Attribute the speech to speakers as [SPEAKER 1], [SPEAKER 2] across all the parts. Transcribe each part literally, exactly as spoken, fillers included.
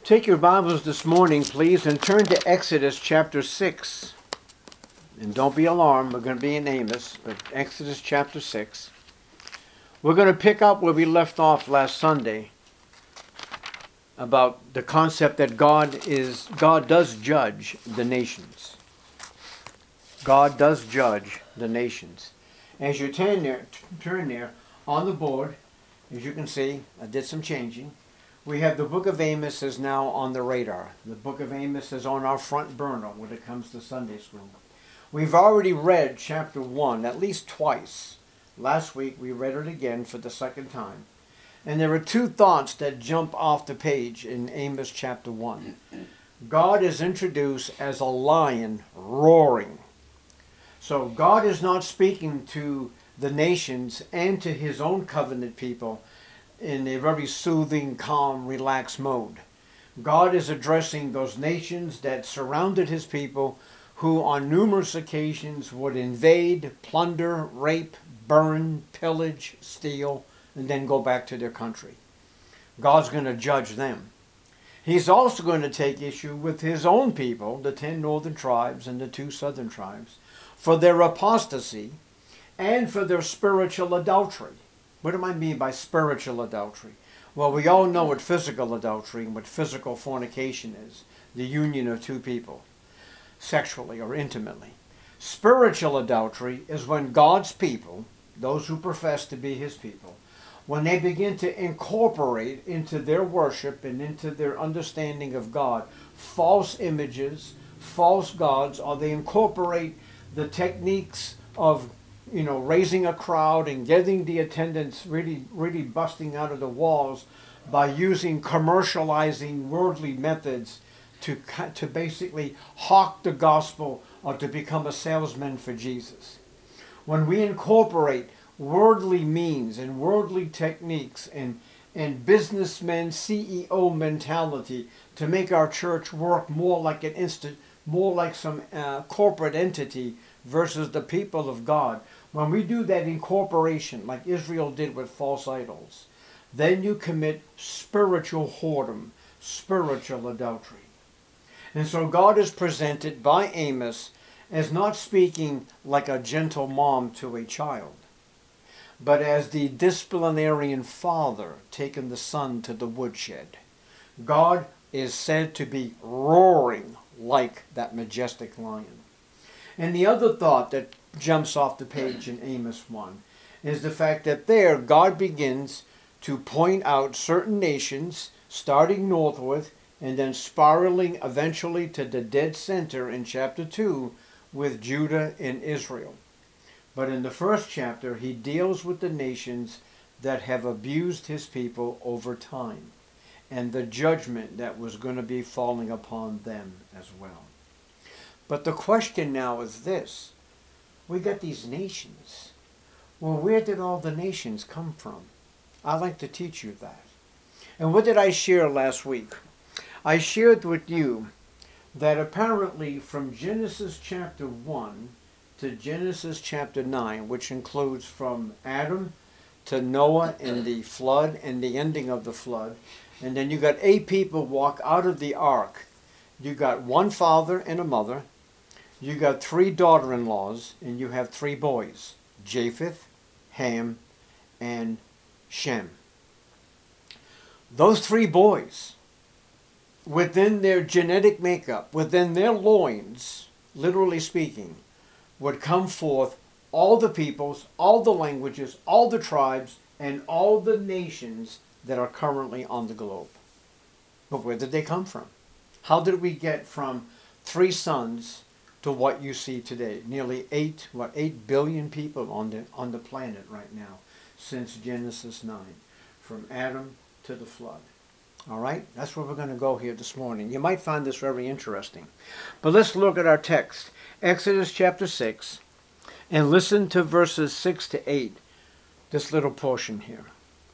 [SPEAKER 1] Take your Bibles this morning, please, and turn to Exodus chapter six. And don't be alarmed, we're going to be in Amos, but Exodus chapter six. We're going to pick up where we left off last Sunday about the concept that God is God does judge the nations. God does judge the nations. As you turn there, turn there on the board, as you can see, I did some changing. We have the book of Amos is now on the radar. The book of Amos is on our front burner when it comes to Sunday school. We've already read chapter one at least twice. Last week we read it again for the second time. And there are two thoughts that jump off the page in Amos chapter one. God is introduced as a lion roaring. So God is not speaking to the nations and to his own covenant people in a very soothing, calm, relaxed mode. God is addressing those nations that surrounded his people who on numerous occasions would invade, plunder, rape, burn, pillage, steal, and then go back to their country. God's going to judge them. He's also going to take issue with his own people, the ten northern tribes and the two southern tribes, for their apostasy and for their spiritual adultery. What do I mean by spiritual adultery? Well, we all know what physical adultery and what physical fornication is. The union of two people, sexually or intimately. Spiritual adultery is when God's people, those who profess to be his people, when they begin to incorporate into their worship and into their understanding of God false images, false gods, or they incorporate the techniques of you know, raising a crowd and getting the attendance really, really busting out of the walls by using commercializing worldly methods to, to basically hawk the gospel or to become a salesman for Jesus. When we incorporate worldly means and worldly techniques and, and businessman C E O mentality to make our church work more like an instant, more like some uh, corporate entity versus the people of God, when we do that incorporation, like Israel did with false idols, then you commit spiritual whoredom, spiritual adultery. And so God is presented by Amos as not speaking like a gentle mom to a child, but as the disciplinarian father taking the son to the woodshed. God is said to be roaring like that majestic lion. And the other thought that jumps off the page in Amos one is the fact that there God begins to point out certain nations starting northward and then spiraling eventually to the dead center in chapter two with Judah and Israel. But in the first chapter he deals with the nations that have abused his people over time and the judgment that was going to be falling upon them as well. But the question now is this. We got these nations. Well, where did all the nations come from? I'd like to teach you that. And what did I share last week? I shared with you that apparently from Genesis chapter one to Genesis chapter nine, which includes from Adam to Noah and the flood and the ending of the flood, and then you got eight people walk out of the ark. You got one father and a mother. You got three daughter-in-laws, and you have three boys, Japheth, Ham, and Shem. Those three boys, within their genetic makeup, within their loins, literally speaking, would come forth all the peoples, all the languages, all the tribes, and all the nations that are currently on the globe. But where did they come from? How did we get from three sons to what you see today? Nearly eight, what, eight billion people on the on the planet right now since Genesis nine, from Adam to the flood. All right, that's where we're going to go here this morning. You might find this very interesting. But let's look at our text, Exodus chapter six, and listen to verses six to eight, this little portion here.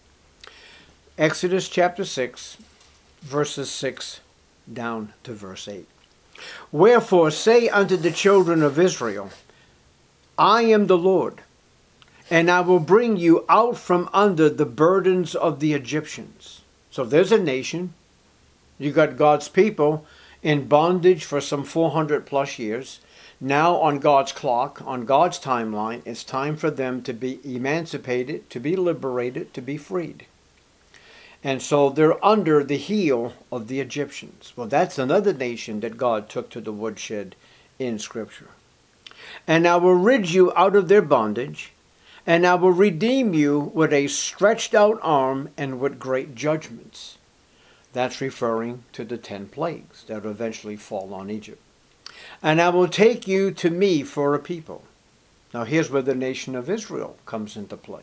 [SPEAKER 1] Exodus chapter six, verses six down to verse eight. Wherefore say unto the children of Israel, I am the Lord, and I will bring you out from under the burdens of the Egyptians. So there's a nation You got God's people in bondage for some four hundred plus years. Now on God's clock, on God's timeline, it's time for them to be emancipated, to be liberated, to be freed. And so they're under the heel of the Egyptians. Well, that's another nation that God took to the woodshed in Scripture. And I will rid you out of their bondage, and I will redeem you with a stretched out arm and with great judgments. That's referring to the ten plagues that will eventually fall on Egypt. And I will take you to me for a people. Now here's where the nation of Israel comes into play.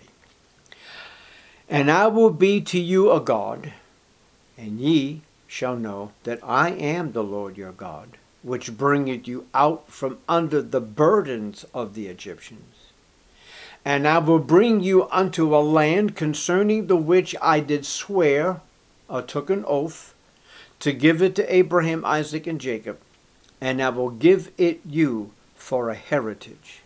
[SPEAKER 1] And I will be to you a God, and ye shall know that I am the Lord your God, which bringeth you out from under the burdens of the Egyptians. And I will bring you unto a land concerning the which I did swear, or took an oath, to give it to Abraham, Isaac, and Jacob, and I will give it you for a heritage.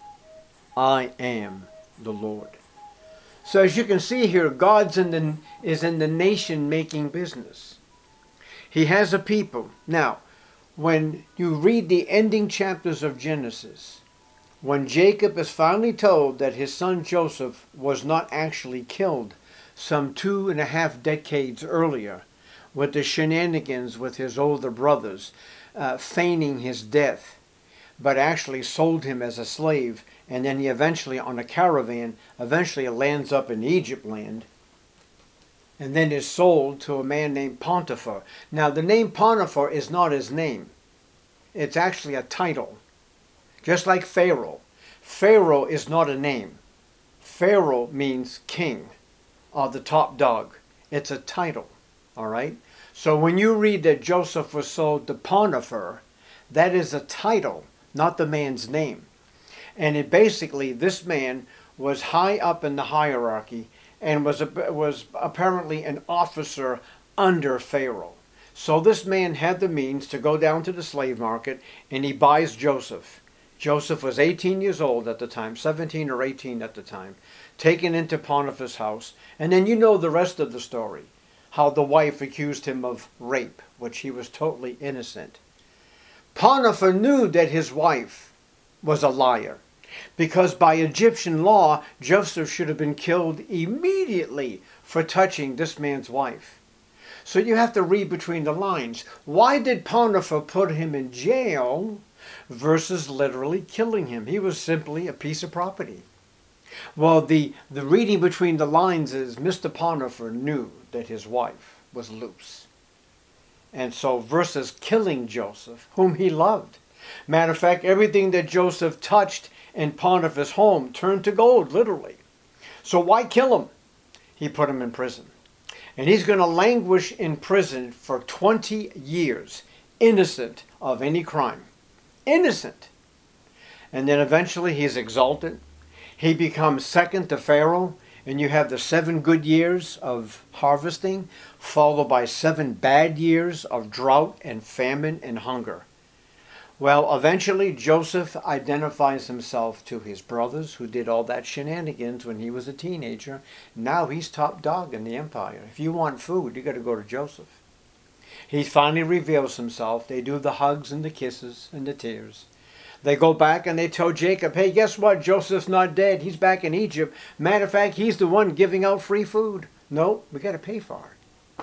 [SPEAKER 1] I am the Lord. So as you can see here, God's in the, is in the nation-making business. He has a people. Now, when you read the ending chapters of Genesis, when Jacob is finally told that his son Joseph was not actually killed some two and a half decades earlier with the shenanigans with his older brothers, uh, feigning his death, but actually sold him as a slave, and then he eventually, on a caravan, eventually lands up in Egypt land, and then is sold to a man named Potiphar. Now, the name Potiphar is not his name. It's actually a title. Just like Pharaoh. Pharaoh is not a name. Pharaoh means king, or the top dog. It's a title, all right? So when you read that Joseph was sold to Potiphar, that is a title, not the man's name. And it basically, this man was high up in the hierarchy and was, a, was apparently an officer under Pharaoh. So this man had the means to go down to the slave market, and he buys Joseph. Joseph was eighteen years old at the time, seventeen or eighteen at the time, taken into Potiphar's house. And then you know the rest of the story, how the wife accused him of rape, which he was totally innocent. Potiphar knew that his wife was a liar, because by Egyptian law, Joseph should have been killed immediately for touching this man's wife. So you have to read between the lines. Why did Potiphar put him in jail versus literally killing him? He was simply a piece of property. Well, the, the reading between the lines is Mister Potiphar knew that his wife was loose. And so versus killing Joseph, whom he loved. Matter of fact, everything that Joseph touched in Potiphar's home turned to gold, literally. So why kill him? He put him in prison. And he's going to languish in prison for twenty years, innocent of any crime. Innocent. And then eventually he's exalted. He becomes second to Pharaoh. And you have the seven good years of harvesting, followed by seven bad years of drought and famine and hunger. Well, eventually Joseph identifies himself to his brothers who did all that shenanigans when he was a teenager. Now he's top dog in the empire. If you want food, you got to go to Joseph. He finally reveals himself. They do the hugs and the kisses and the tears. They go back and they tell Jacob, hey, guess what? Joseph's not dead. He's back in Egypt. Matter of fact, he's the one giving out free food. No, we got to pay for it.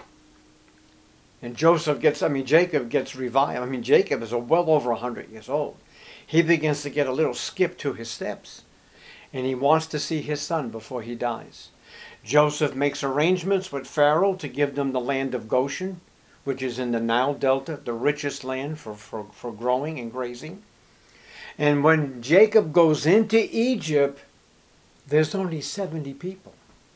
[SPEAKER 1] And Joseph gets, I mean, Jacob gets revived. I mean, Jacob is well over one hundred years old. He begins to get a little skip to his steps. And he wants to see his son before he dies. Joseph makes arrangements with Pharaoh to give them the land of Goshen, which is in the Nile Delta, the richest land for, for, for growing and grazing. And when Jacob goes into Egypt, there's only seventy people.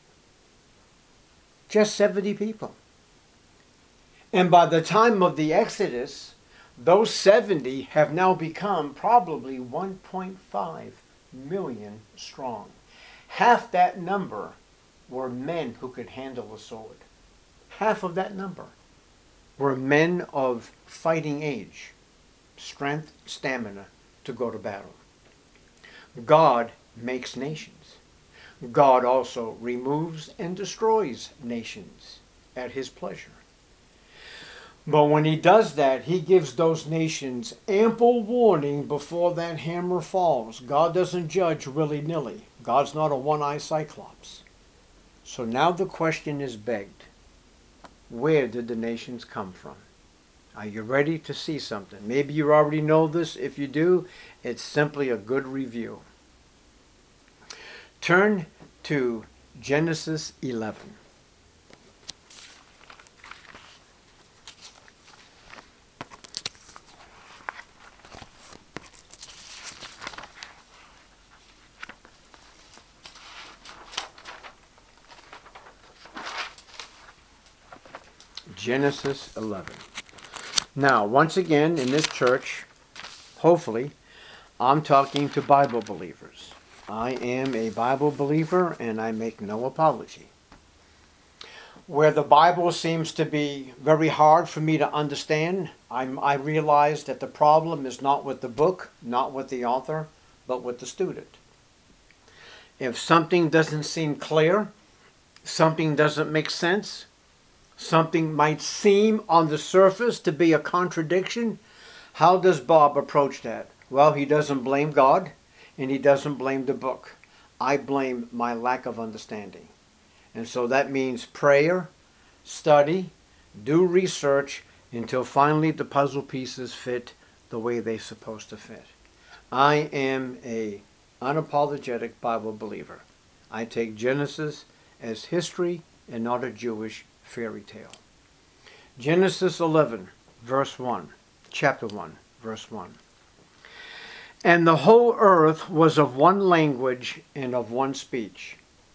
[SPEAKER 1] Just seventy people. And by the time of the Exodus, those seventy have now become probably one point five million strong. Half that number were men who could handle a sword. Half of that number were men of fighting age, strength, stamina, to go to battle. God makes nations. God also removes and destroys nations at his pleasure. But when he does that, he gives those nations ample warning before that hammer falls. God doesn't judge willy-nilly. God's not a one-eyed cyclops. So now the question is begged. Where did the nations come from? Are you ready to see something? Maybe you already know this. If you do, it's simply a good review. Turn to Genesis eleven. Genesis eleven. Now, once again, in this church, hopefully, I'm talking to Bible believers. I am a Bible believer, and I make no apology. Where the Bible seems to be very hard for me to understand, I'm, I realize that the problem is not with the book, not with the author, but with the student. If something doesn't seem clear, something doesn't make sense, something might seem on the surface to be a contradiction, how does Bob approach that? Well, he doesn't blame God, and he doesn't blame the book. I blame my lack of understanding. And so that means prayer, study, do research, until finally the puzzle pieces fit the way they're supposed to fit. I am a unapologetic Bible believer. I take Genesis as history and not a Jewish fairy tale. Genesis eleven, verse one, chapter one, verse one. And the whole earth was of one language and of one speech.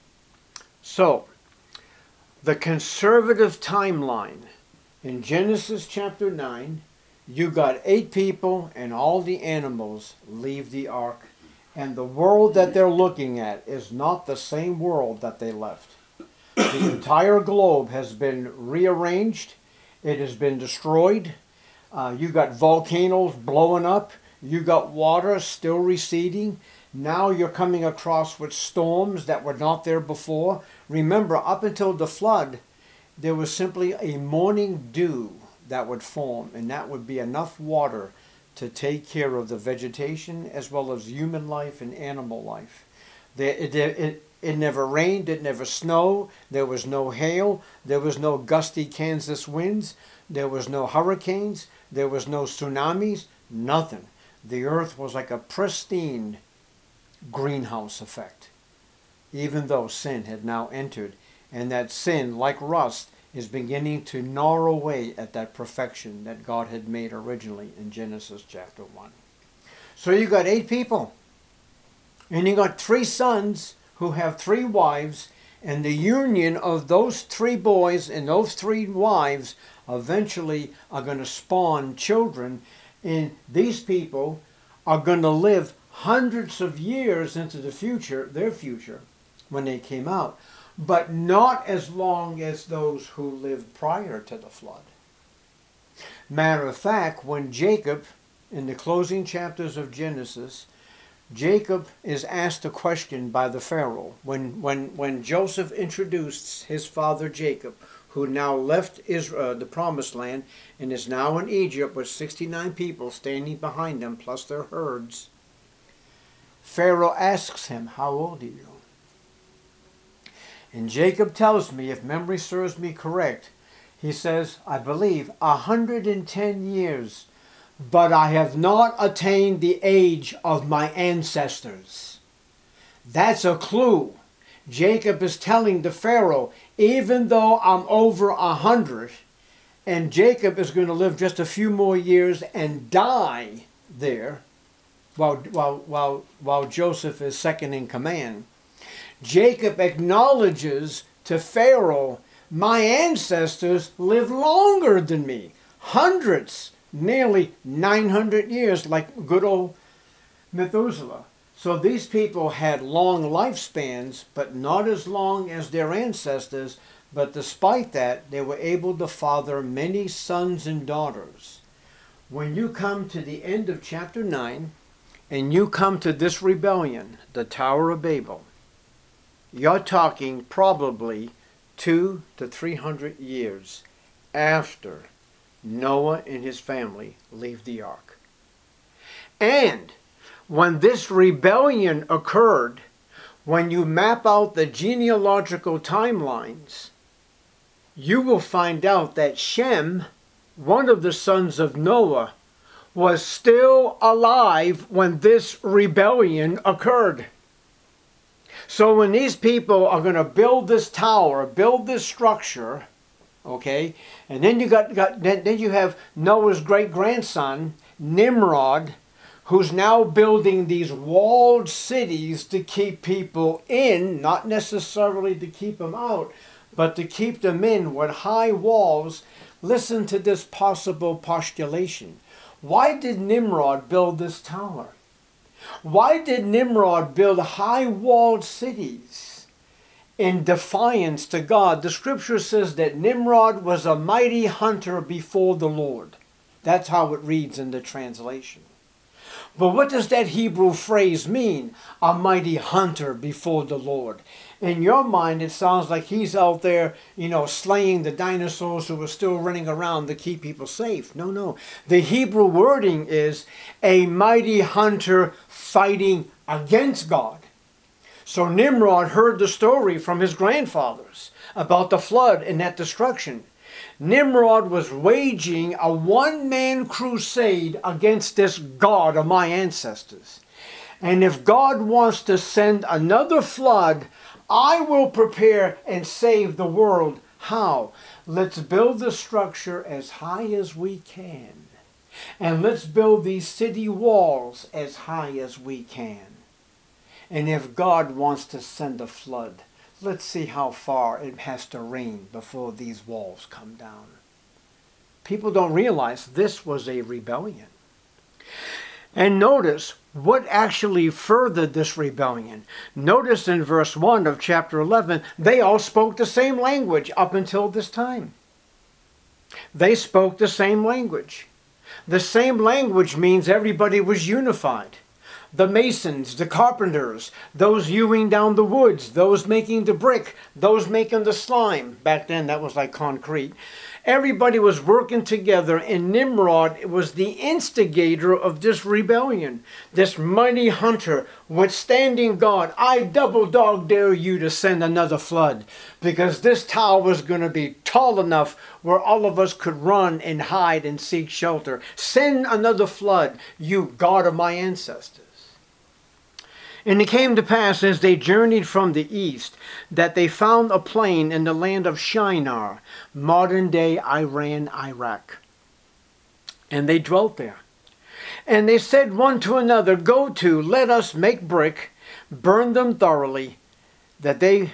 [SPEAKER 1] So, the conservative timeline in Genesis chapter nine, you got eight people and all the animals leave the ark. And the world that they're looking at is not the same world that they left. The entire globe has been rearranged. It has been destroyed. Uh, you got volcanoes blowing up. You got water still receding. Now you're coming across with storms that were not there before. Remember, up until the flood, there was simply a morning dew that would form, and that would be enough water to take care of the vegetation as well as human life and animal life. There, it, it, it never rained, it never snowed, there was no hail, there was no gusty Kansas winds, there was no hurricanes, there was no tsunamis, nothing. The earth was like a pristine greenhouse effect, even though sin had now entered, and that sin, like rust, is beginning to gnaw away at that perfection that God had made originally in Genesis chapter one. So you got eight people, and you got three sons who have three wives, and the union of those three boys and those three wives eventually are going to spawn children, and these people are going to live hundreds of years into the future, their future, when they came out, but not as long as those who lived prior to the flood. Matter of fact, when Jacob, in the closing chapters of Genesis, Jacob is asked a question by the Pharaoh. When, when, when Joseph introduced his father Jacob, who now left Israel, the promised land, and is now in Egypt with sixty-nine people standing behind them, plus their herds, Pharaoh asks him, "How old are you?" And Jacob tells me, if memory serves me correct, he says, I believe, a hundred and ten years, but I have not attained the age of my ancestors. That's a clue. Jacob is telling the Pharaoh, even though I'm over a hundred, and Jacob is going to live just a few more years and die there, while, while, while, while Joseph is second in command, Jacob acknowledges to Pharaoh, my ancestors lived longer than me. Hundreds, nearly nine hundred years, like good old Methuselah. So these people had long lifespans, but not as long as their ancestors. But despite that, they were able to father many sons and daughters. When you come to the end of chapter nine, and you come to this rebellion, the Tower of Babel, you're talking probably two to three hundred years after Noah and his family leave the ark. And when this rebellion occurred, when you map out the genealogical timelines, you will find out that Shem, one of the sons of Noah, was still alive when this rebellion occurred. So when these people are going to build this tower, build this structure, okay, and then you got, got then, then you have Noah's great grandson Nimrod, who's now building these walled cities to keep people in, not necessarily to keep them out, but to keep them in with high walls. Listen to this possible postulation. Why did Nimrod build this tower? Why did Nimrod build high walled cities in defiance to God? The scripture says that Nimrod was a mighty hunter before the Lord. That's how it reads in the translation. But what does that Hebrew phrase mean? A mighty hunter before the Lord. In your mind, it sounds like he's out there, you know, slaying the dinosaurs who were still running around to keep people safe. No, no. The Hebrew wording is a mighty hunter fighting against God. So Nimrod heard the story from his grandfathers about the flood and that destruction. Nimrod was waging a one-man crusade against this God of my ancestors. And if God wants to send another flood, I will prepare and save the world. How? Let's build the structure as high as we can. And let's build these city walls as high as we can. And if God wants to send a flood, let's see how far it has to rain before these walls come down. People don't realize this was a rebellion. And notice what actually furthered this rebellion. Notice in verse one of chapter eleven, they all spoke the same language up until this time. They spoke the same language. The same language means everybody was unified. The masons, the carpenters, those hewing down the woods, those making the brick, those making the slime. Back then that was like concrete. Everybody was working together, and Nimrod was the instigator of this rebellion. This mighty hunter withstanding God. I double dog dare you to send another flood, because this tower was going to be tall enough where all of us could run and hide and seek shelter. Send another flood, you God of my ancestors. And it came to pass, as they journeyed from the east, that they found a plain in the land of Shinar, modern-day Iran, Iraq. And they dwelt there. And they said one to another, Go to, let us make brick, burn them thoroughly, that they,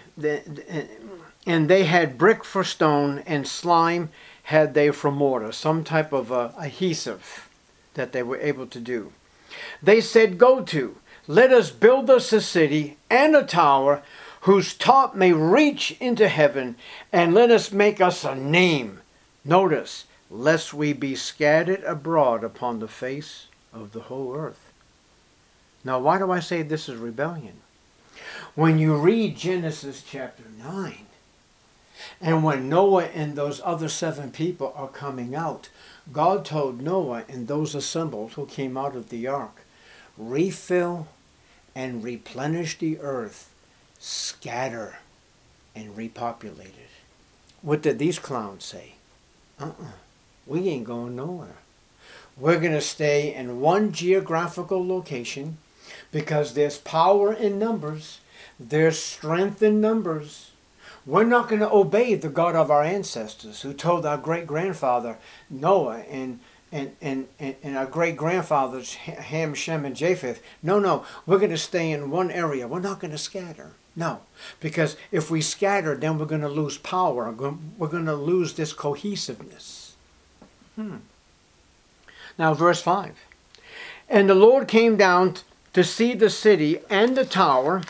[SPEAKER 1] and they had brick for stone, and slime had they for mortar, some type of uh, adhesive that they were able to do. They said, Go to, let us build us a city and a tower whose top may reach into heaven, and let us make us a name. Notice, lest we be scattered abroad upon the face of the whole earth. Now, why do I say this is rebellion? When you read Genesis chapter nine, and when Noah and those other seven people are coming out, God told Noah and those assembled who came out of the ark, refill and replenish the earth, scatter and repopulate it. What did these clowns say? Uh-uh, we ain't going nowhere. We're going to stay in one geographical location because there's power in numbers, there's strength in numbers. We're not going to obey the God of our ancestors who told our great-grandfather Noah and And, and, and our great-grandfathers, Ham, Shem, and Japheth. No, no, we're going to stay in one area. We're not going to scatter. No, because if we scatter, then we're going to lose power. We're going to lose this cohesiveness. Hmm. Now, verse five. And the Lord came down to see the city and the tower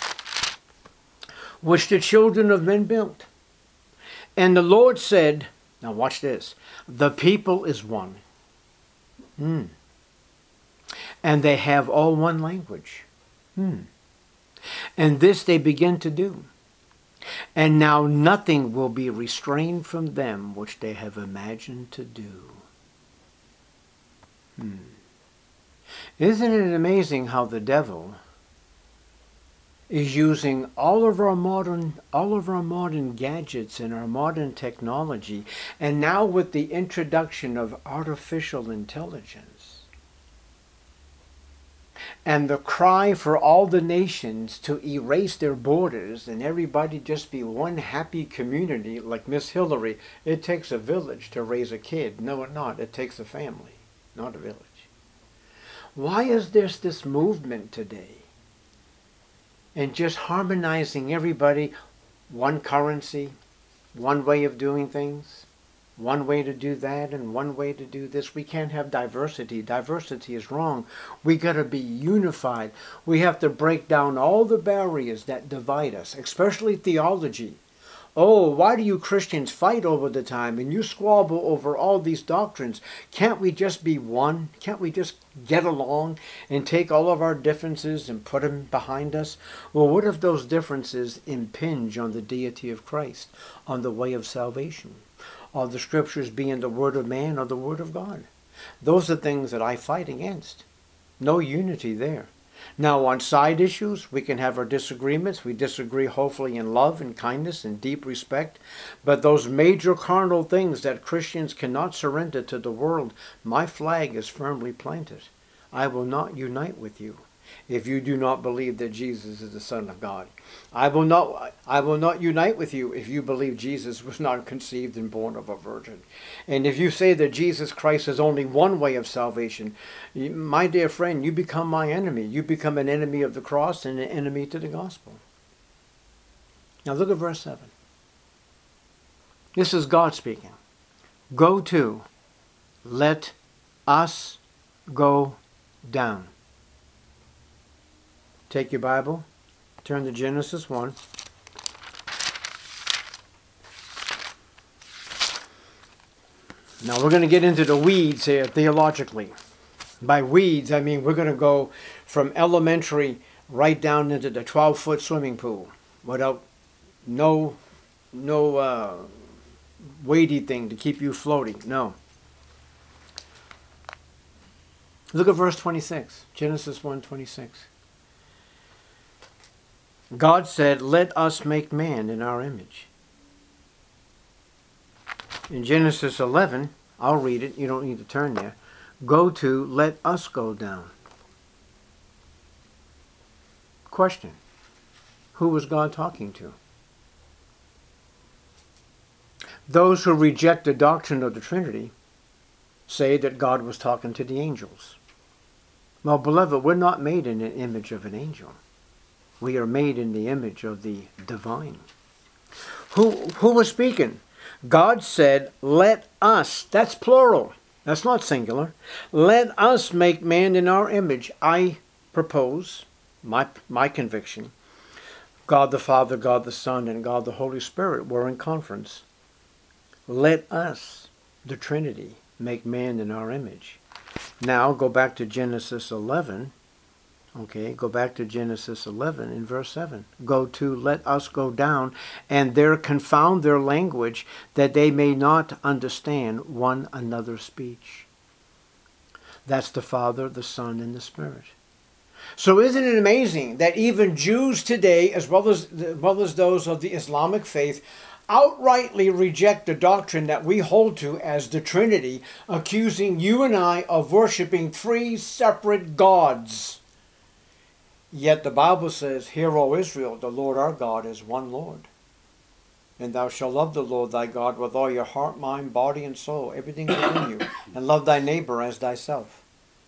[SPEAKER 1] which the children of men built. And the Lord said, now watch this, the people is one. Hmm. And they have all one language. Hmm. And this they begin to do. And now nothing will be restrained from them which they have imagined to do. Hmm. Isn't it amazing how the devil is using all of our modern all of our modern gadgets and our modern technology, and now with the introduction of artificial intelligence and the cry for all the nations to erase their borders and everybody just be one happy community like Miss Hillary. It takes a village to raise a kid. No, it not. It takes a family, not a village. Why is there this movement today? And just harmonizing everybody, one currency, one way of doing things, one way to do that and one way to do this. We can't have diversity. Diversity is wrong. We got to be unified. We have to break down all the barriers that divide us, especially theology. Oh, why do you Christians fight over the time and you squabble over all these doctrines? Can't we just be one? Can't we just get along and take all of our differences and put them behind us? Well, what if those differences impinge on the deity of Christ, on the way of salvation, on the scriptures being the word of man or the word of God? Those are things that I fight against. No unity there. Now, on side issues, we can have our disagreements. We disagree hopefully in love and kindness and deep respect. But those major carnal things that Christians cannot surrender to the world, my flag is firmly planted. I will not unite with you if you do not believe that Jesus is the Son of God. I will not, I will not unite with you if you believe Jesus was not conceived and born of a virgin. And if you say that Jesus Christ is only one way of salvation, my dear friend, you become my enemy. You become an enemy of the cross and an enemy to the gospel. Now look at verse seven. This is God speaking. Go to, let us go down. Take your Bible, turn to Genesis one. Now we're going to get into the weeds here theologically. By weeds, I mean we're going to go from elementary right down into the twelve-foot swimming pool without no, no uh, weighty thing to keep you floating. No. Look at verse twenty-six, Genesis one twenty-six. God said, let us make man in our image. In Genesis eleven, I'll read it, you don't need to turn there. Go to, let us go down. Question. Who was God talking to? Those who reject the doctrine of the Trinity say that God was talking to the angels. Well, beloved, we're not made in an image of an angel. We are made in the image of the divine. Who, who was speaking? God said, let us. That's plural. That's not singular. Let us make man in our image. I propose, my, my conviction, God the Father, God the Son, and God the Holy Spirit were in conference. Let us, the Trinity, make man in our image. Now go back to Genesis eleven. Okay, go back to Genesis eleven in verse seven. Go to, let us go down, and there confound their language, that they may not understand one another's speech. That's the Father, the Son, and the Spirit. So isn't it amazing that even Jews today, as well as, as well as those of the Islamic faith, outrightly reject the doctrine that we hold to as the Trinity, accusing you and I of worshiping three separate gods. Yet the Bible says, hear, O Israel, the Lord our God is one Lord. And thou shalt love the Lord thy God with all your heart, mind, body, and soul, everything within you, and love thy neighbor as thyself.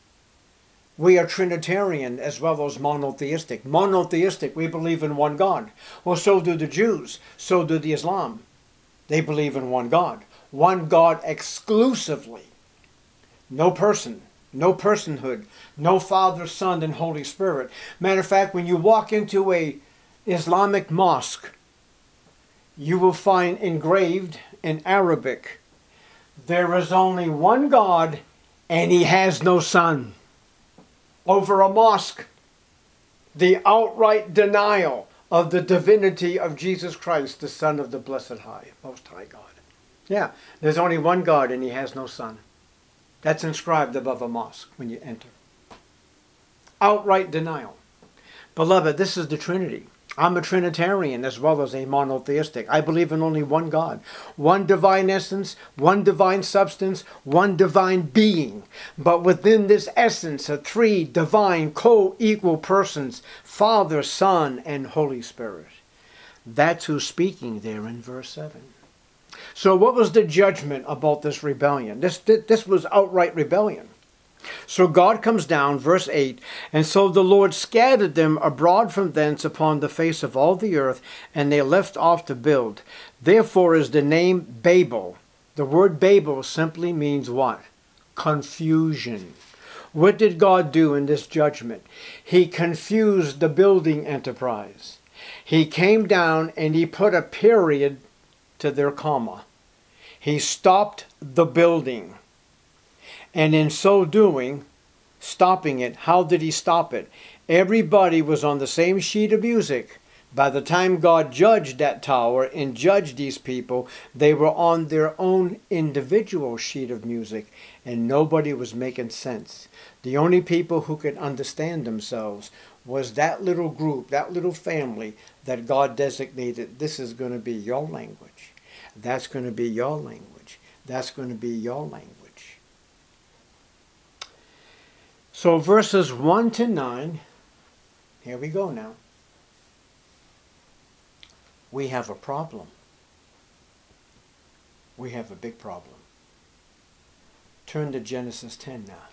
[SPEAKER 1] We are Trinitarian as well as monotheistic. Monotheistic, we believe in one God. Well, so do the Jews. So do the Islam. They believe in one God. One God exclusively. No person. No personhood. No Father, Son, and Holy Spirit. Matter of fact, when you walk into a Islamic mosque, you will find engraved in Arabic, there is only one God and he has no son. Over a mosque, the outright denial of the divinity of Jesus Christ, the Son of the Blessed High, Most High God. Yeah, there's only one God and he has no son. That's inscribed above a mosque when you enter. Outright denial. Beloved, this is the Trinity. I'm a Trinitarian as well as a monotheistic. I believe in only one God, one divine essence, one divine substance, one divine being. But within this essence are three divine co-equal persons, Father, Son, and Holy Spirit. That's who's speaking there in verse seven. So what was the judgment about this rebellion? This, this was outright rebellion. So God comes down, verse eight, and so the Lord scattered them abroad from thence upon the face of all the earth, and they left off to build. Therefore is the name Babel. The word Babel simply means what? Confusion. What did God do in this judgment? He confused the building enterprise. He came down and he put a period to their comma. He stopped the building. And in so doing, stopping it, how did he stop it? Everybody was on the same sheet of music. By the time God judged that tower and judged these people, they were on their own individual sheet of music, and nobody was making sense. The only people who could understand themselves was that little group, that little family that God designated. This is going to be your language. That's going to be your language. That's going to be your language. So verses one to nine, here we go now. We have a problem. We have a big problem. Turn to Genesis ten now.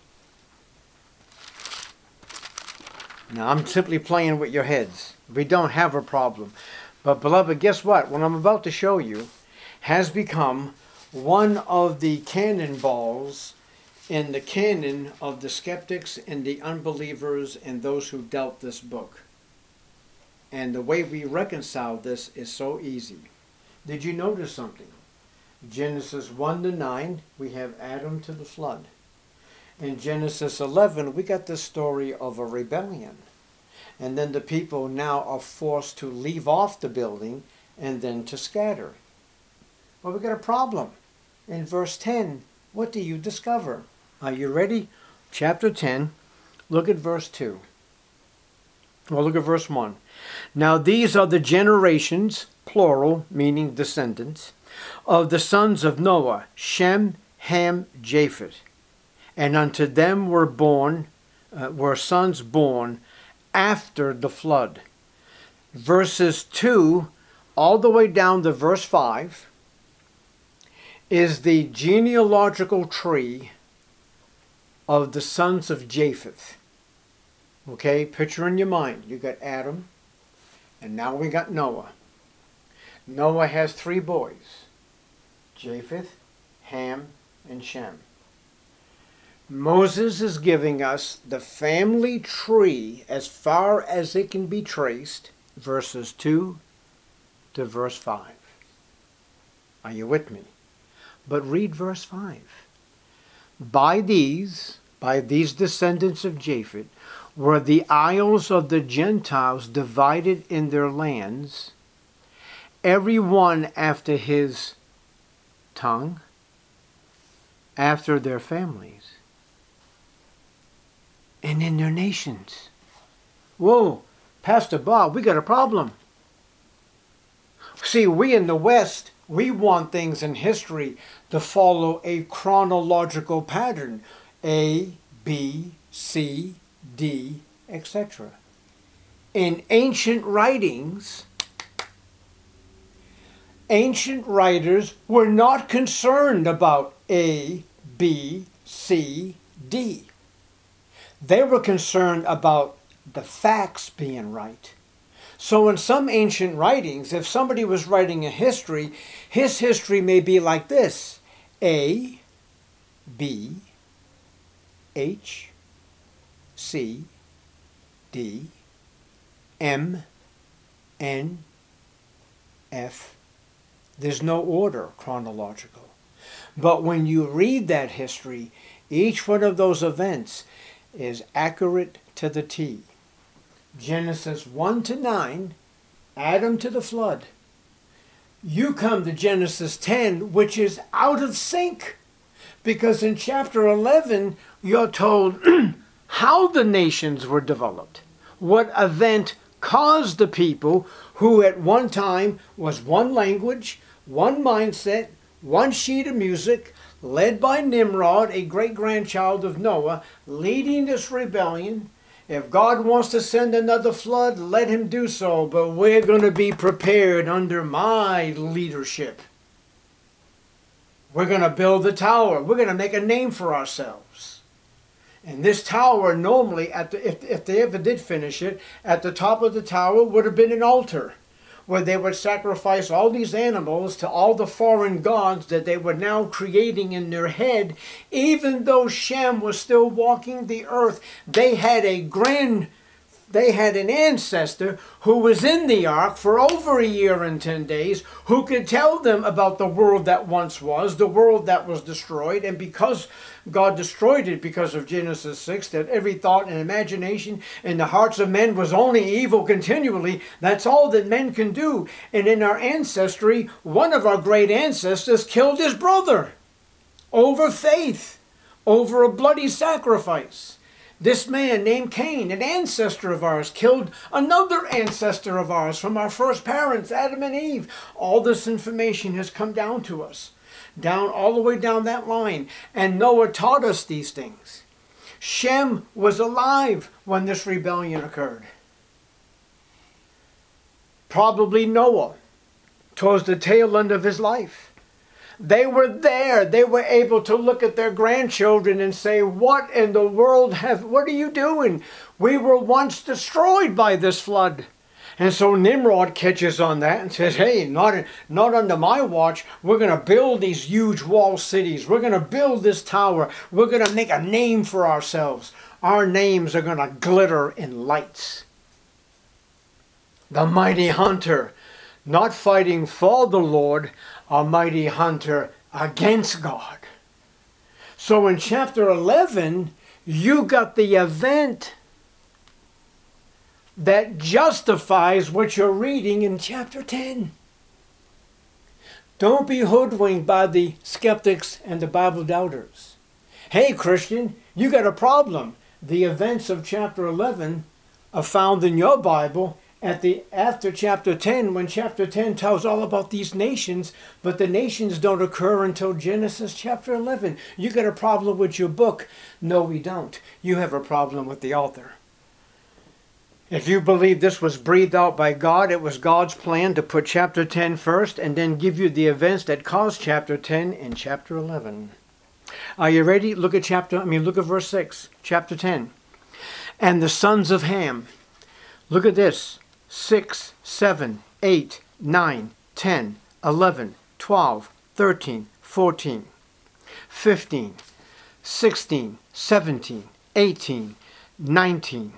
[SPEAKER 1] Now I'm simply playing with your heads. We don't have a problem. But beloved, guess what? What I'm about to show you has become one of the cannonballs in the canon of the skeptics and the unbelievers and those who doubt this book. And the way we reconcile this is so easy. Did you notice something? Genesis one to nine, we have Adam to the flood. In Genesis eleven, we got the story of a rebellion. And then the people now are forced to leave off the building and then to scatter. Well, we got a problem. In verse ten, what do you discover? Are you ready? Chapter ten, look at verse two. Well, look at verse one. Now these are the generations, plural, meaning descendants, of the sons of Noah, Shem, Ham, Japheth. And unto them were born, uh, were sons born after the flood. Verses two all the way down to verse five is the genealogical tree of the sons of Japheth. Okay, picture in your mind. You got Adam, and now we got Noah. Noah has three boys, Japheth, Ham, and Shem. Moses is giving us the family tree as far as it can be traced, verses two to verse five. Are you with me? But read verse five. By these, by these descendants of Japheth, were the isles of the Gentiles divided in their lands, every one after his tongue, after their families, and in their nations. Whoa, Pastor Bob, we got a problem. See, we in the West, we want things in history to follow a chronological pattern. A, B, C, D, et cetera. In ancient writings, ancient writers were not concerned about A, B, C, D. They were concerned about the facts being right. So in some ancient writings, if somebody was writing a history, his history may be like this: A, B, H, C, D, M, N, F. There's no order chronological. But when you read that history, each one of those events is accurate to the T. Genesis one to nine, Adam to the flood. You come to Genesis ten, which is out of sync. Because in chapter eleven, you're told how the nations were developed. What event caused the people who at one time was one language, one mindset, one sheet of music, led by Nimrod, a great-grandchild of Noah, leading this rebellion. If God wants to send another flood, let him do so, but we're going to be prepared under my leadership. We're going to build the tower. We're going to make a name for ourselves. And this tower normally, at the, if, if they ever did finish it, at the top of the tower would have been an altar where they would sacrifice all these animals to all the foreign gods that they were now creating in their head. Even though Shem was still walking the earth, they had a grand, they had an ancestor who was in the ark for over a year and ten days, who could tell them about the world that once was, the world that was destroyed. And because God destroyed it, because of Genesis six, that every thought and imagination in the hearts of men was only evil continually, that's all that men can do. And in our ancestry, one of our great ancestors killed his brother over faith, over a bloody sacrifice. This man named Cain, an ancestor of ours, killed another ancestor of ours from our first parents, Adam and Eve. All this information has come down to us, down all the way down that line. And Noah taught us these things. Shem was alive when this rebellion occurred. Probably Noah, towards the tail end of his life. They were there. They were able to look at their grandchildren and say, what in the world have, what are you doing? We were once destroyed by this flood. And so Nimrod catches on that and says, hey, not, not under my watch. We're going to build these huge walled cities. We're going to build this tower. We're going to make a name for ourselves. Our names are going to glitter in lights. The mighty hunter, not fighting for the Lord, a mighty hunter against God. So in chapter eleven, you got the event that justifies what you're reading in chapter ten. Don't be hoodwinked by the skeptics and the Bible doubters. Hey, Christian, you got a problem. The events of chapter eleven are found in your Bible at the after chapter ten, when chapter ten tells all about these nations, but the nations don't occur until Genesis chapter eleven. You got a problem with your book? No, we don't. You have a problem with the author. If you believe this was breathed out by God, it was God's plan to put chapter ten first and then give you the events that caused chapter ten in chapter eleven. Are you ready? Look at chapter, I mean, look at verse six, chapter ten. And the sons of Ham. Look at this. six, seven, eight, nine, ten, eleven, twelve, thirteen, fourteen, fifteen, sixteen, seventeen, eighteen, nineteen.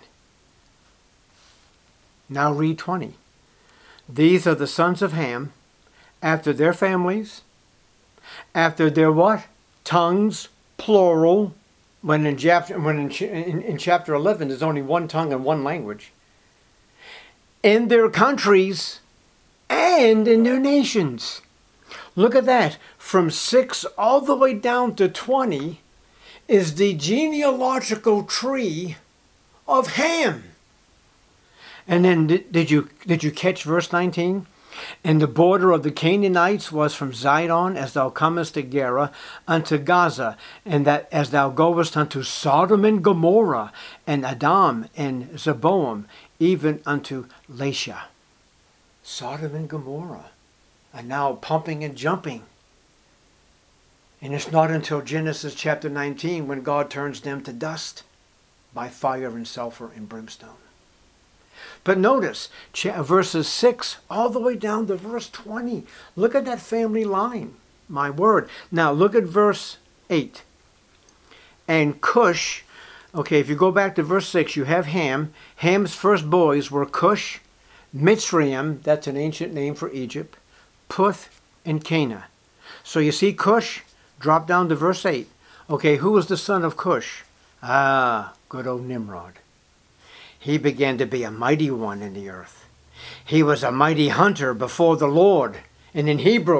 [SPEAKER 1] Now read twenty. These are the sons of Ham, after their families, after their what? Tongues, plural. When in chapter, when in, in, in chapter eleven there's only one tongue and one language. In their countries and in their nations. Look at that. From six all the way down to twenty is the genealogical tree of Ham. And then did, did you did you catch verse nineteen? And the border of the Canaanites was from Zidon, as thou comest to Gerar, unto Gaza, and that as thou goest unto Sodom and Gomorrah, and Adam and Zeboam, even unto Lasha. Sodom and Gomorrah are now pumping and jumping. And it's not until Genesis chapter nineteen when God turns them to dust by fire and sulfur and brimstone. But notice, verses six all the way down to verse twenty. Look at that family line. My word. Now look at verse eight. And Cush, okay, if you go back to verse six, you have Ham. Ham's first boys were Cush, Mitzrayim, that's an ancient name for Egypt, Puth, and Cana. So you see Cush, drop down to verse eight. Okay, who was the son of Cush? Ah, good old Nimrod. He began to be a mighty one in the earth. He was a mighty hunter before the Lord. And in Hebrew,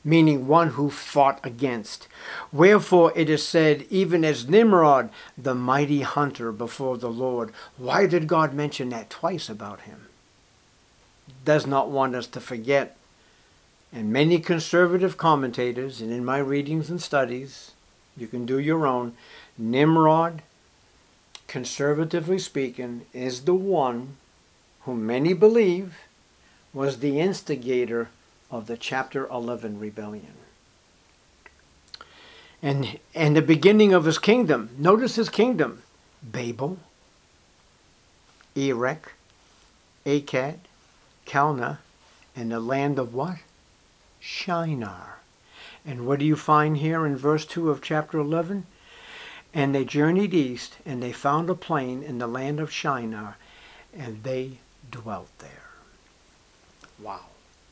[SPEAKER 1] meaning one who fought against. Wherefore it is said, even as Nimrod, the mighty hunter before the Lord. Why did God mention that twice about him? Does not want us to forget. And many conservative commentators, and in my readings and studies, you can do your own, Nimrod, conservatively speaking, is the one whom many believe was the instigator of the chapter eleven rebellion. And, and the beginning of his kingdom. Notice his kingdom. Babel, Erech, Akkad, Calneh, and the land of what? Shinar. And what do you find here in verse two of chapter eleven? And they journeyed east, and they found a plain in the land of Shinar, and they dwelt there. Wow.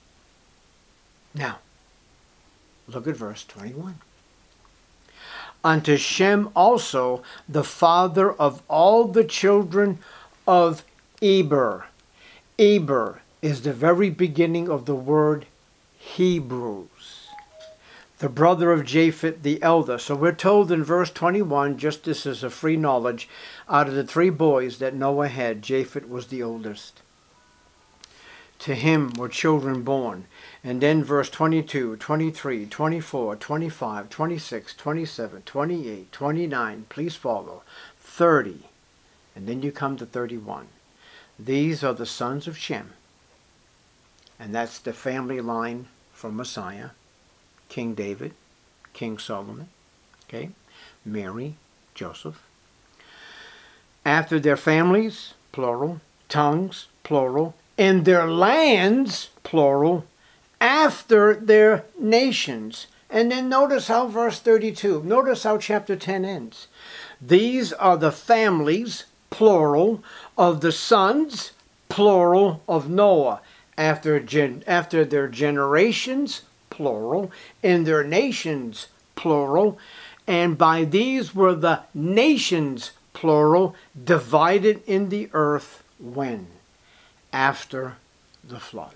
[SPEAKER 1] Now, look at verse twenty-one. Unto Shem also, the father of all the children of Eber. Eber is the very beginning of the word Hebrews. The brother of Japheth the elder. So we're told in verse twenty-one, just this is a free knowledge, out of the three boys that Noah had, Japheth was the oldest. To him were children born. And then verse twenty-two, twenty-three, twenty-four, twenty-five, twenty-six, twenty-seven, twenty-eight, twenty-nine, please follow, thirty. And then you come to thirty-one. These are the sons of Shem. And that's the family line from Messiah, King David, King Solomon, okay, Mary, Joseph. After their families, plural, tongues, plural, and their lands, plural, after their nations. And then notice how verse thirty-two, notice how chapter ten ends. These are the families, plural, of the sons, plural, of Noah, after, gen after their generations, plural, and their nations, plural, and by these were the nations, plural, divided in the earth when? After the flood.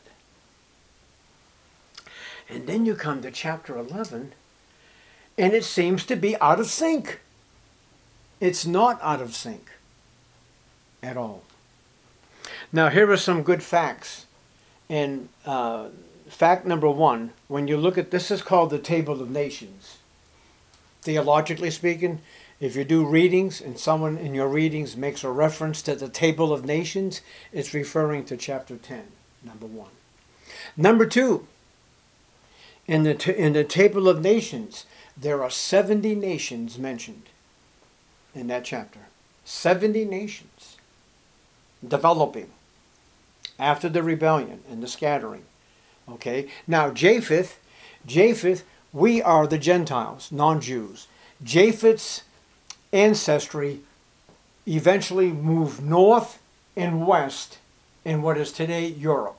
[SPEAKER 1] And then you come to chapter eleven, and it seems to be out of sync. It's not out of sync at all. Now here are some good facts. And uh, fact number one, when you look at, this is called the Table of Nations. Theologically speaking, if you do readings and someone in your readings makes a reference to the Table of Nations, it's referring to chapter ten, number one. Number two, in the, t in the Table of Nations, there are seventy nations mentioned in that chapter. seventy nations developing after the rebellion and the scattering. Okay, now Japheth, Japheth, we are the Gentiles, non-Jews. Japheth's ancestry eventually moved north and west in what is today Europe.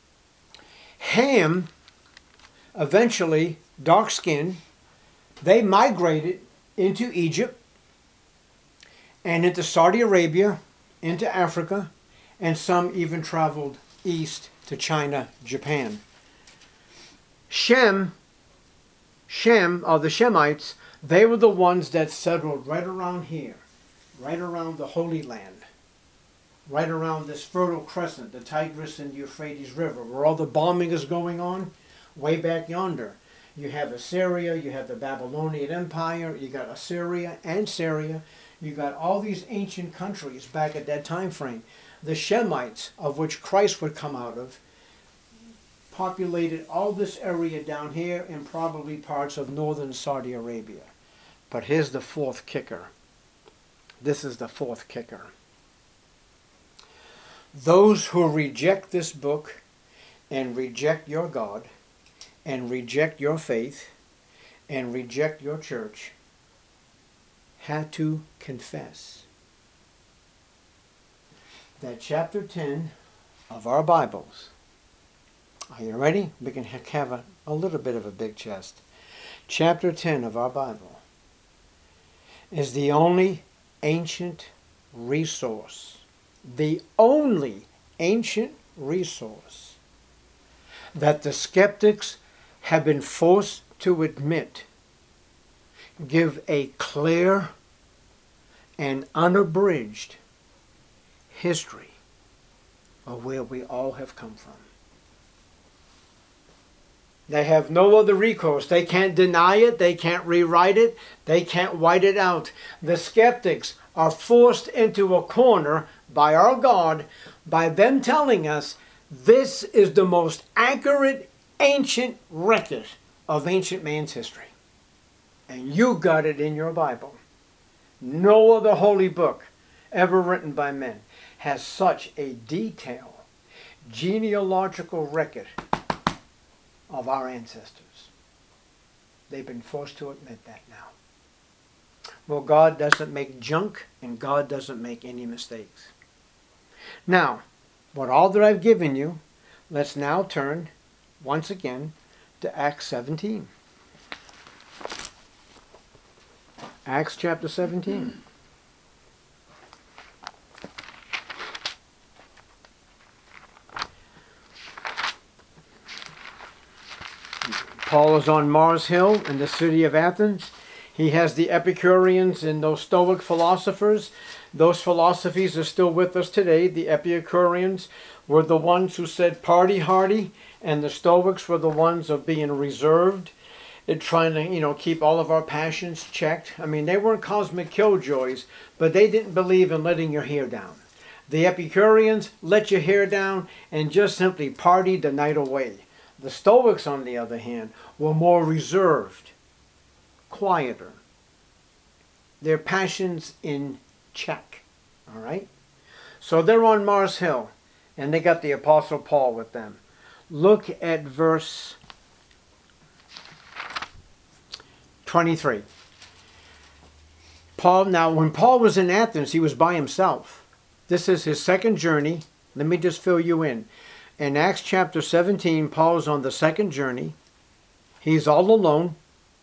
[SPEAKER 1] Ham, eventually, dark skin, they migrated into Egypt and into Saudi Arabia, into Africa, and some even traveled east to China, Japan. Shem, Shem, or the Shemites, they were the ones that settled right around here, right around the Holy Land, right around this Fertile Crescent, the Tigris and Euphrates River, where all the bombing is going on, way back yonder. You have Assyria, you have the Babylonian Empire, you got Assyria and Syria, you got all these ancient countries back at that time frame. The Shemites, of which Christ would come out of, populated all this area down here and probably parts of northern Saudi Arabia. But here's the fourth kicker. This is the fourth kicker. Those who reject this book and reject your God and reject your faith and reject your church had to confess that chapter ten of our Bibles, are you ready? We can have a, a little bit of a big chest. Chapter ten of our Bible is the only ancient resource, the only ancient resource that the skeptics have been forced to admit give a clear and unabridged history of where we all have come from. They have no other recourse. They can't deny it. They can't rewrite it. They can't white it out. The skeptics are forced into a corner by our God by them telling us this is the most accurate ancient record of ancient man's history. And you got it in your Bible. No other holy book ever written by men has such a detailed genealogical record of our ancestors. They've been forced to admit that now. Well, God doesn't make junk, and God doesn't make any mistakes. Now, what all that I've given you, let's now turn once again to Acts seventeen. Acts chapter seventeen. Paul is on Mars Hill in the city of Athens. He has the Epicureans and those Stoic philosophers. Those philosophies are still with us today. The Epicureans were the ones who said party hardy, and the Stoics were the ones of being reserved and trying to, you know, keep all of our passions checked. I mean, they weren't cosmic killjoys, but they didn't believe in letting your hair down. The Epicureans let your hair down and just simply partied the night away. The Stoics, on the other hand, were more reserved, quieter. Their passions in check. All right? So they're on Mars Hill, and they got the Apostle Paul with them. Look at verse twenty-three. Paul, now when Paul was in Athens, he was by himself. This is his second journey. Let me just fill you in. In Acts chapter seventeen, Paul is on the second journey. He's all alone.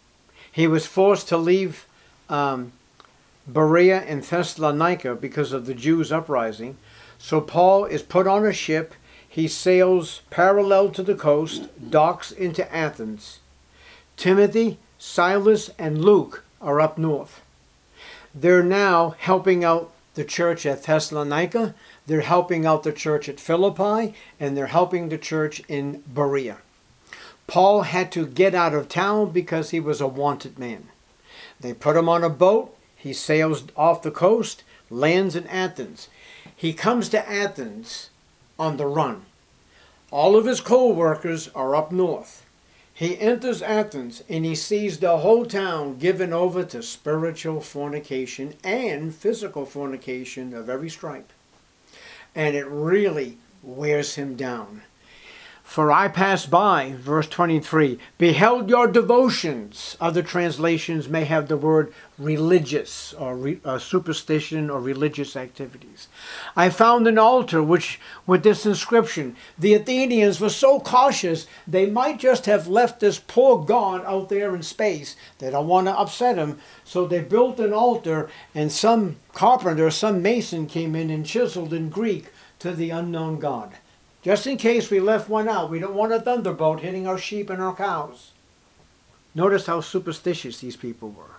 [SPEAKER 1] He was forced to leave um, Berea and Thessalonica because of the Jews' uprising. So Paul is put on a ship. He sails parallel to the coast, docks into Athens. Timothy, Silas, and Luke are up north. They're now helping out the church at Thessalonica. They're helping out the church at Philippi, and they're helping the church in Berea. Paul had to get out of town because he was a wanted man. They put him on a boat. He sails off the coast, lands in Athens. He comes to Athens on the run. All of his co-workers are up north. He enters Athens and he sees the whole town given over to spiritual fornication and physical fornication of every stripe. And it really wears him down. For I passed by, verse twenty-three, beheld your devotions. Other translations may have the word religious or re, uh, superstition or religious activities. I found an altar which, with this inscription, the Athenians were so cautious they might just have left this poor god out there in space. They don't want to upset him. So they built an altar, and some carpenter, some mason came in and chiseled in Greek to the unknown god. Just in case we left one out. We don't want a thunderbolt hitting our sheep and our cows. Notice how superstitious these people were.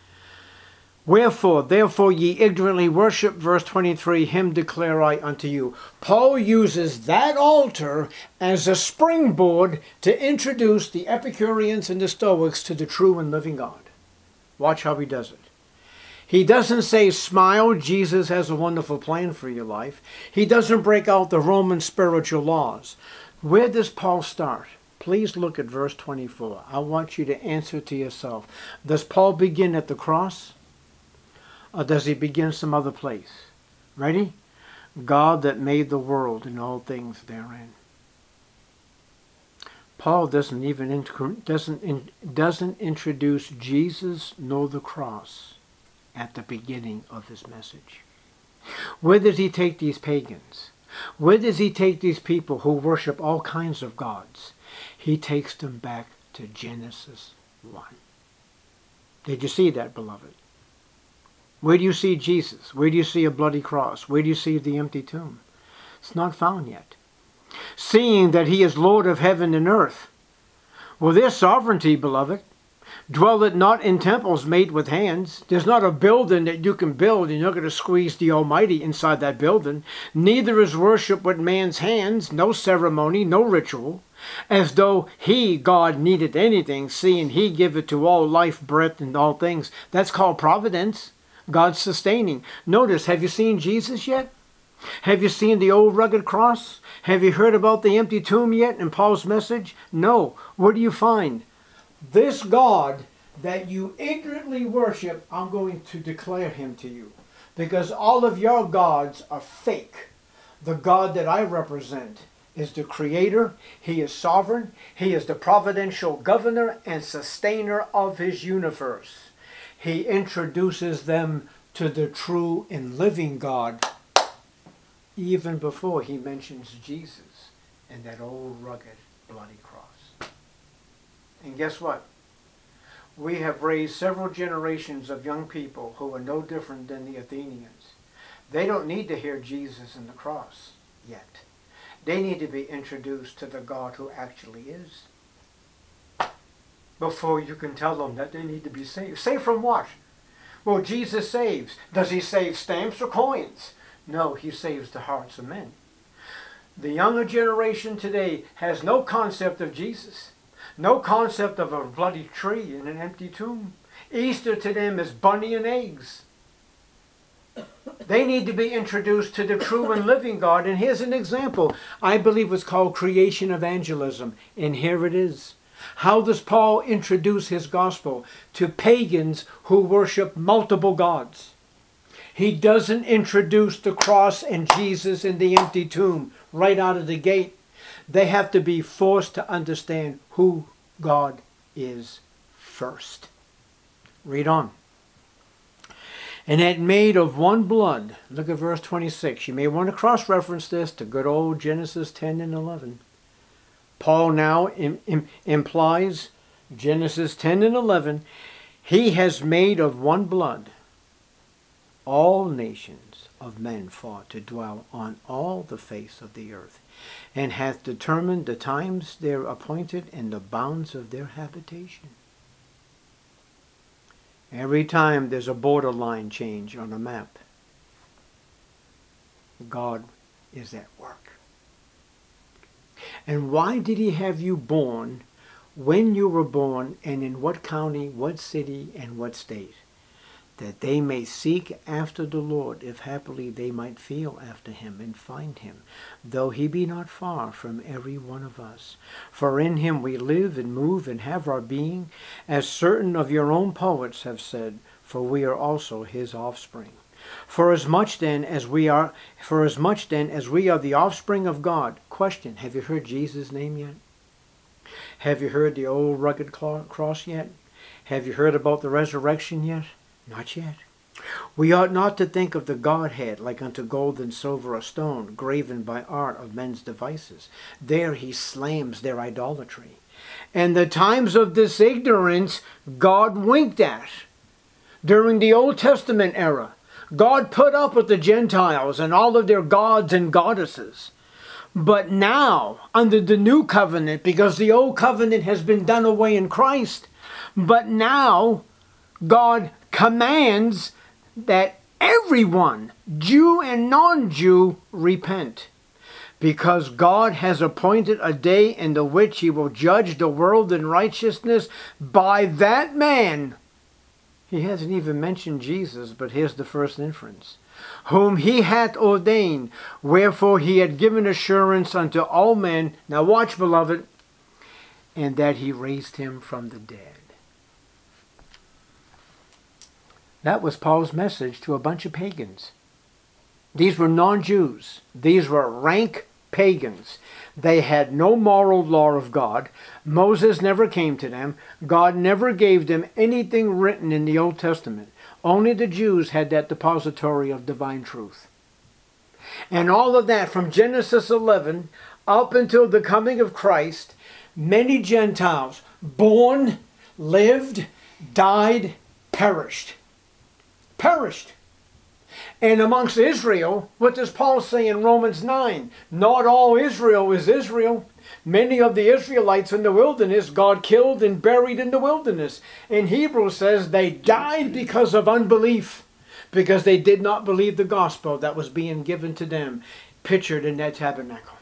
[SPEAKER 1] Wherefore, therefore ye ignorantly worship, verse twenty-three, him declare I unto you. Paul uses that altar as a springboard to introduce the Epicureans and the Stoics to the true and living God. Watch how he does it. He doesn't say, smile, Jesus has a wonderful plan for your life. He doesn't break out the Roman spiritual laws. Where does Paul start? Please look at verse twenty-four. I want you to answer to yourself. Does Paul begin at the cross? Or does he begin some other place? Ready? God that made the world and all things therein. Paul doesn't even doesn't doesn't introduce Jesus nor the cross at the beginning of his message. Where does he take these pagans? Where does he take these people who worship all kinds of gods? He takes them back to Genesis one. Did you see that, beloved? Where do you see Jesus? Where do you see a bloody cross? Where do you see the empty tomb? It's not found yet. Seeing that he is Lord of heaven and earth, Well, there's sovereignty, beloved. Dwell it not in temples made with hands. There's not a building that you can build and you're going to squeeze the Almighty inside that building. Neither is worship with man's hands, no ceremony, no ritual, as though he, God, needed anything, seeing he giveth to all life, breath, and all things. That's called providence. God's sustaining. Notice, have you seen Jesus yet? Have you seen the old rugged cross? Have you heard about the empty tomb yet in Paul's message? No. What do you find? This God that you ignorantly worship, I'm going to declare him to you. Because all of your gods are fake. The God that I represent is the Creator. He is sovereign. He is the providential governor and sustainer of his universe. He introduces them to the true and living God even before he mentions Jesus and that old rugged bloody cross. And guess what? We have raised several generations of young people who are no different than the Athenians. They don't need to hear Jesus and the cross yet. They need to be introduced to the God who actually is before you can tell them that they need to be saved. Saved from what? Well, Jesus saves. Does he save stamps or coins? No, he saves the hearts of men. The younger generation today has no concept of Jesus. No concept of a bloody tree and an empty tomb. Easter to them is bunny and eggs. They need to be introduced to the true and living God. And here's an example. I believe it's called creation evangelism. And here it is. How does Paul introduce his gospel to pagans who worship multiple gods? He doesn't introduce the cross and Jesus and the empty tomb right out of the gate. They have to be forced to understand who God is first. Read on. And had made of one blood. Look at verse twenty-six. You may want to cross-reference this to good old Genesis ten and eleven. Paul now im im implies Genesis ten and eleven. He has made of one blood all nations of men for to dwell on all the face of the earth, and hath determined the times their appointed and the bounds of their habitation. Every time there's a borderline change on a map, God is at work. And why did he have you born, when you were born, and in what county, what city, and what state? That they may seek after the Lord, if happily they might feel after him and find him, though he be not far from every one of us. For in him we live and move and have our being, as certain of your own poets have said, for we are also his offspring. For as much then as we are, for as much then as we are the offspring of God. Question: have you heard Jesus' name yet? Have you heard the old rugged cross yet? Have you heard about the resurrection yet? Not yet. We ought not to think of the Godhead like unto gold and silver or stone, graven by art of men's devices. There he slams their idolatry. And the times of this ignorance God winked at. During the Old Testament era, God put up with the Gentiles and all of their gods and goddesses. But now, under the new covenant, because the old covenant has been done away in Christ, but now God commands that everyone, Jew and non-Jew, repent. Because God has appointed a day in the which he will judge the world in righteousness by that man. He hasn't even mentioned Jesus, but here's the first inference. Whom he hath ordained, wherefore he had given assurance unto all men. Now watch, beloved. And that he raised him from the dead. That was Paul's message to a bunch of pagans. These were non-Jews. These were rank pagans. They had no moral law of God. Moses never came to them. God never gave them anything written in the Old Testament. Only the Jews had that depository of divine truth. And all of that from Genesis eleven up until the coming of Christ, many Gentiles born, lived, died, perished. Perished. And amongst Israel, what does Paul say in Romans nine? Not all Israel is Israel. Many of the Israelites in the wilderness God killed and buried in the wilderness. And Hebrews says they died because of unbelief, because they did not believe the gospel that was being given to them, pictured in that tabernacle.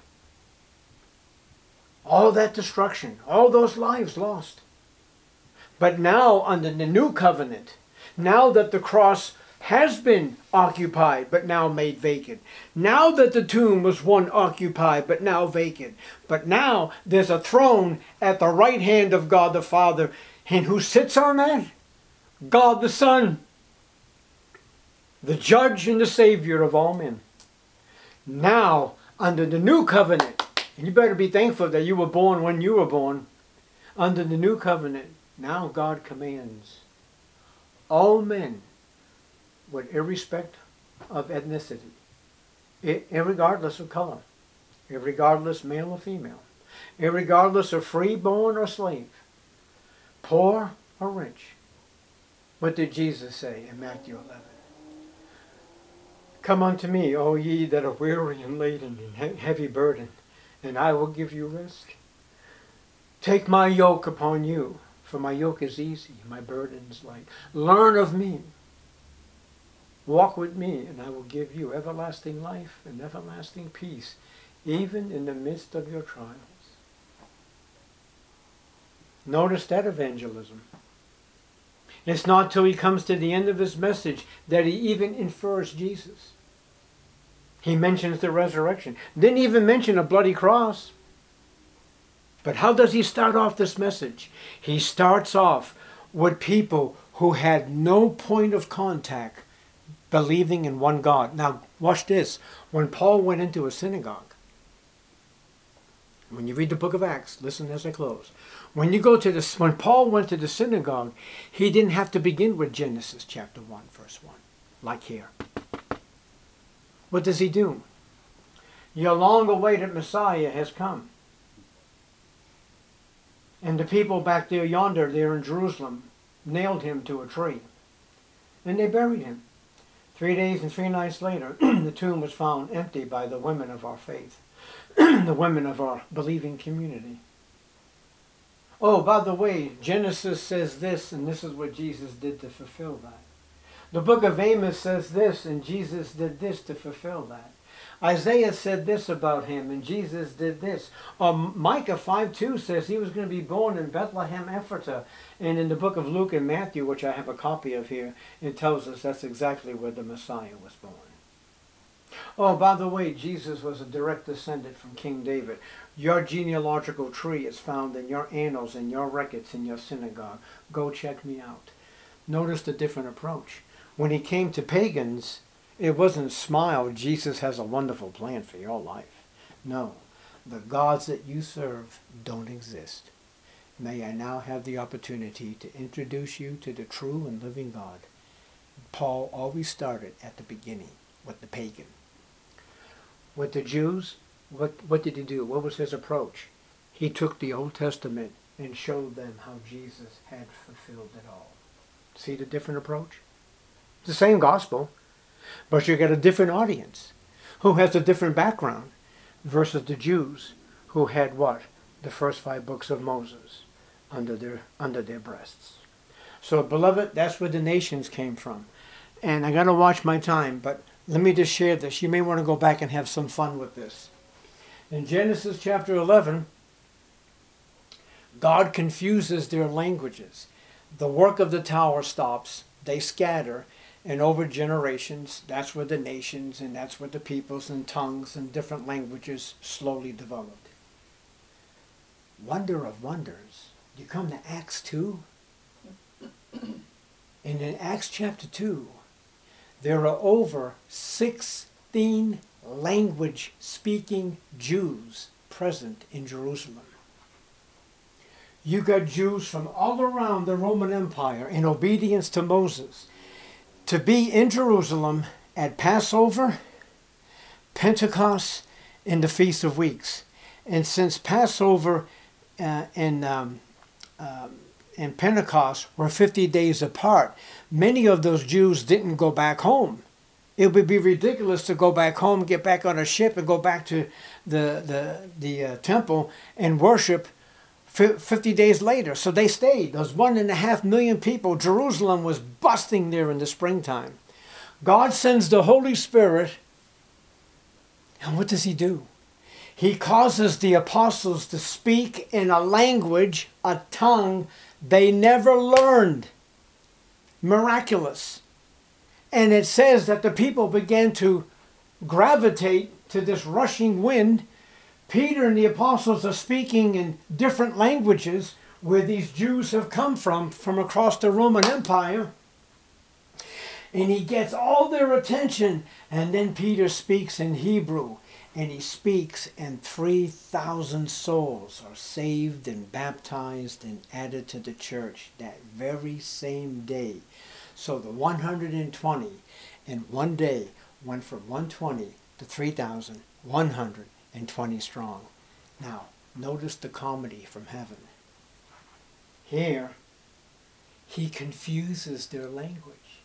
[SPEAKER 1] All that destruction, all those lives lost. But now under the new covenant, now that the cross has been occupied but now made vacant, now that the tomb was one occupied but now vacant, but now there's a throne at the right hand of God the Father, and who sits on that? God the Son, the judge and the Savior of all men. Now under the new covenant, and you better be thankful that you were born when you were born, under the new covenant, now God commands all men, with irrespect of ethnicity, irregardless of color, irregardless male or female, irregardless of freeborn or slave, poor or rich. What did Jesus say in Matthew eleven? Come unto me, all ye that are weary and laden and heavy burden, and I will give you rest. Take my yoke upon you, for my yoke is easy, my burden is light. Learn of me. Walk with me, and I will give you everlasting life and everlasting peace, even in the midst of your trials. Notice that evangelism. It's not till he comes to the end of his message that he even infers Jesus. He mentions the resurrection. Didn't even mention a bloody cross. But how does he start off this message? He starts off with people who had no point of contact believing in one God. Now, watch this. When Paul went into a synagogue, when you read the book of Acts, listen as I close. When you go to this, when Paul went to the synagogue, he didn't have to begin with Genesis chapter one, verse one, like here. What does he do? Your long-awaited Messiah has come. And the people back there yonder, there in Jerusalem, nailed him to a tree. And they buried him. Three days and three nights later, the tomb was found empty by the women of our faith, the women of our believing community. Oh, by the way, Genesis says this, and this is what Jesus did to fulfill that. The book of Amos says this, and Jesus did this to fulfill that. Isaiah said this about him, and Jesus did this. Um, Micah five two says he was going to be born in Bethlehem, Ephratah. And in the book of Luke and Matthew, which I have a copy of here, it tells us that's exactly where the Messiah was born. Oh, by the way, Jesus was a direct descendant from King David. Your genealogical tree is found in your annals, in your records, in your synagogue. Go check me out. Notice the different approach. When he came to pagans, it wasn't smile, Jesus has a wonderful plan for your life. No, the gods that you serve don't exist. May I now have the opportunity to introduce you to the true and living God. Paul always started at the beginning with the pagan. With the Jews, what, what did he do? What was his approach? He took the Old Testament and showed them how Jesus had fulfilled it all. See the different approach? It's the same gospel, but you get a different audience who has a different background versus the Jews who had what? The first five books of Moses under their under their breasts. So, beloved, that's where the nations came from. And I got to watch my time, but let me just share this. You may want to go back and have some fun with this. In Genesis chapter eleven, God confuses their languages. The work of the tower stops. They scatter. And over generations, that's where the nations and that's where the peoples and tongues and different languages slowly developed. Wonder of wonders. You come to Acts two. And in Acts chapter two, there are over sixteen language-speaking Jews present in Jerusalem. You got Jews from all around the Roman Empire in obedience to Moses to be in Jerusalem at Passover, Pentecost, and the Feast of Weeks. And since Passover uh, and, um, um, and Pentecost were fifty days apart, many of those Jews didn't go back home It would be ridiculous to go back home, get back on a ship, and go back to the the the uh, temple and worship fifty days later. So they stayed. Those one and a half million people. Jerusalem was busting there in the springtime. God sends the Holy Spirit, and what does He do? He causes the apostles to speak in a language, a tongue they never learned. Miraculous. And it says that the people began to gravitate to this rushing wind. Peter and the apostles are speaking in different languages where these Jews have come from, from across the Roman Empire. And he gets all their attention. And then Peter speaks in Hebrew. And he speaks, and three thousand souls are saved and baptized and added to the church that very same day. So the one hundred twenty in one day went from one hundred twenty to three thousand one hundred twenty strong. Now, notice the comedy from heaven. Here, he confuses their language.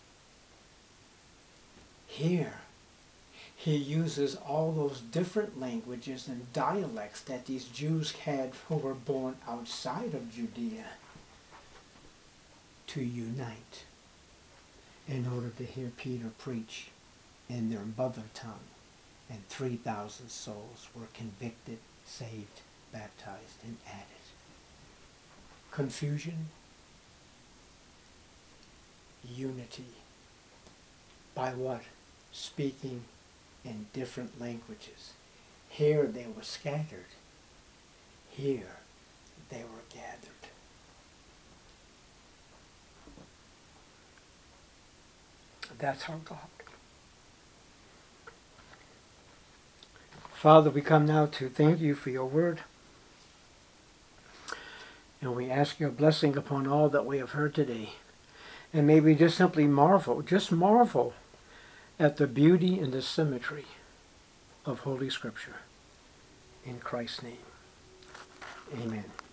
[SPEAKER 1] Here, he uses all those different languages and dialects that these Jews had who were born outside of Judea to unite in order to hear Peter preach in their mother tongue. And three thousand souls were convicted, saved, baptized, and added. Confusion, unity. By what? Speaking in different languages. Here they were scattered. Here they were gathered. That's our God. Father, we come now to thank you for your word. And we ask your blessing upon all that we have heard today. And may we just simply marvel, just marvel at the beauty and the symmetry of Holy Scripture. In Christ's name, amen.